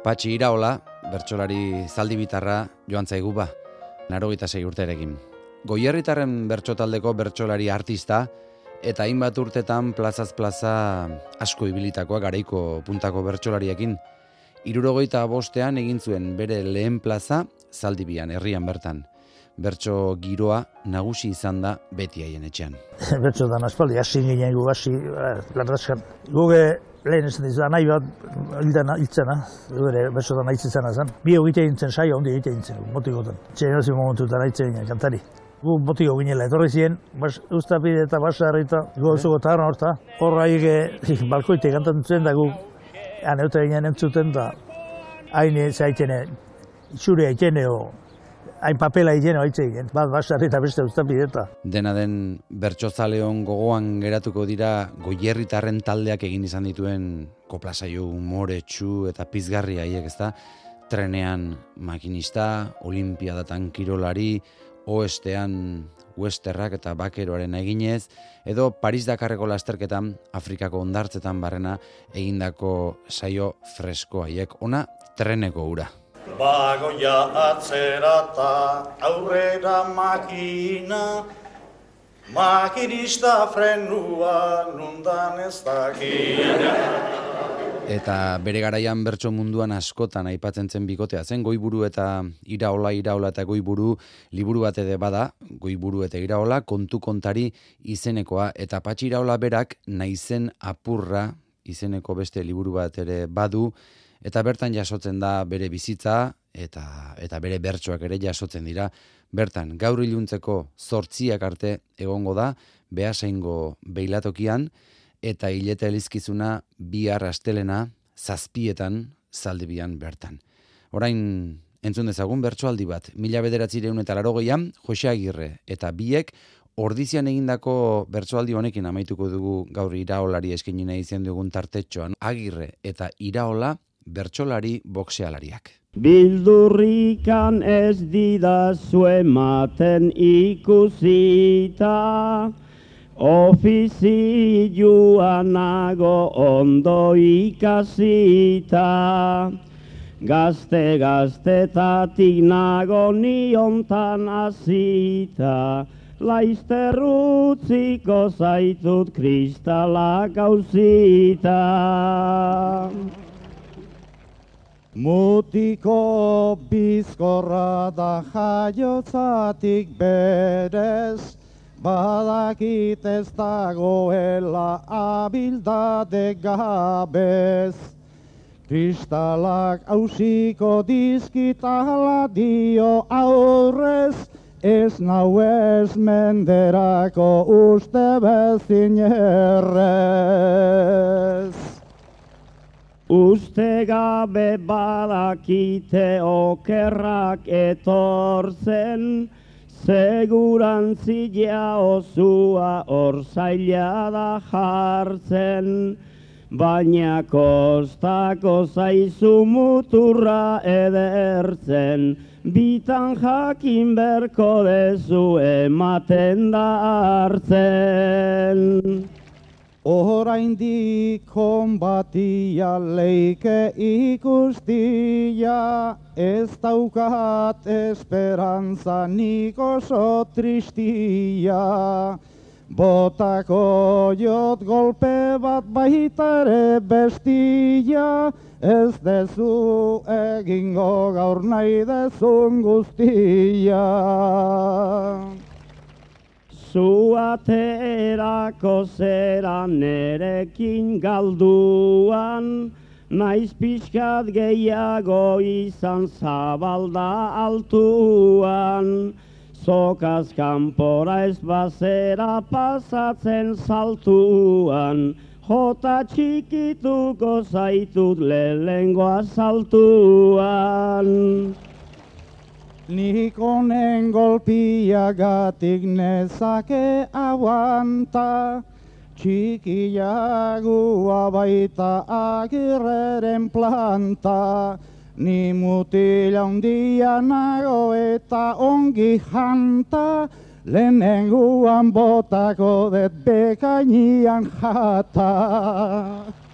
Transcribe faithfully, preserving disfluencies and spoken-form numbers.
Patxi Iraola, bertsolari zaldibitarra joan zaigu ba, laurogeita sei urterekin. Goierritarren bertsotaldeko bertsolari artista eta hainbat urtetan plazaz plaza asko ibilitakoa garaiko puntako bertsolariekin. Hirurogeita bostean egin zuen bere lehen plaza Zaldibian, herrian bertan. Bertso giroa nagusi izan da beti haien etxean. Bertsotan aspaldi hasi ginen gu hasi lardaskan. Guge lehen esan dizua nahi bat hiltzena, gure bertsotan haitz izana zen. Bi egite gintzen saio ondi egite gintzen, motikotan. Txenozio momentutan haitze ginen kantari. Gu motiko ginela etorri ziren, ustapide eta basarri eta gozuko tagarna horta. Horra hige balkoite kantatzen da gu aneuta ginen entzuten da hain zaitene, itxure haitene o hain papela higieno haitzeik, bat basarri eta beste ustapideta. Dena den bertsozaleon gogoan geratuko dira goierritarren taldeak egin izan dituen koplasaio umoretsu eta pizgarri haiek, ezta? Trenean makinista, olimpiadatan kirolari, oestean westerrak eta bakeroaren eginez, edo Paris-Dakarreko lasterketan, Afrikako hondartzetan barrena egindako saio fresko haiek. Ona treneko ura. Bagoia atzerata aurrera makina, makinista frenua nundan ez dakina. Eta bere garaian bertso munduan askotan aipatzen zen bikotea zen Goiburu eta Iraola, Iraola eta Goiburu liburu bat ere bada, Goiburu eta Iraola kontu kontari izenekoa, eta Patxi Iraola berak Naizen apurra izeneko beste liburu bat ere badu, eta bertan jasotzen da bere bizitza eta eta bere bertsoak ere jasotzen dira. Bertan gaur iluntzeko zortziak arte egongo da Beasaingo beilatokian, eta hileta elizkizuna bihar astelena zazpietan Zaldibian bertan. Orain entzun dezagun bertsoaldi bat, mila bederatziehun eta laurogeian Jose Agirre eta biek Ordizian egindako bertsoaldi honekin amaituko dugu gaur Iraolari eskaini nahi izan dugun tartetxoan. Agirre eta Iraola bertsolari boxealariak. Bildurrikan ez didazu ematen ikusita, ofizioan nago ondo ikasita, gazte gaztetatik nago niontan azita, laizter utziko zaitut kristalak hauzita. Mutiko bizkorra da jaiotzatik berez, badakit ez dagoela abildade gabez. Kristalak hausiko dizkitala dio aurrez, ez nau ez menderako uste bezin errez. Uste gabe badakite okerrak etortzen, segurantzia osua hor zaila da jartzen, baina kostako zaizu muturra edertzen, bitan jakin berko dezu ematen da hartzen. Oraindik konbatia leike ikustia, ez daukat esperantza nik oso tristia. Botako jot golpe bat baita ere bestia, ez dezu egingo gaur nahi dezun guztia. Zu aterako zera nerekin galduan, naiz pixkat gehiago izan zabalda altuan. Zokaz kanpora ez bazera pasatzen saltuan, jota txikituko zaitut lehengoa saltuan. Nik honen golpiagatik nezake aguanta, txikiagua baita Agirreren planta. Ni mutila hundia nago eta ongi janta, lehenenguan botako det bekainian jata.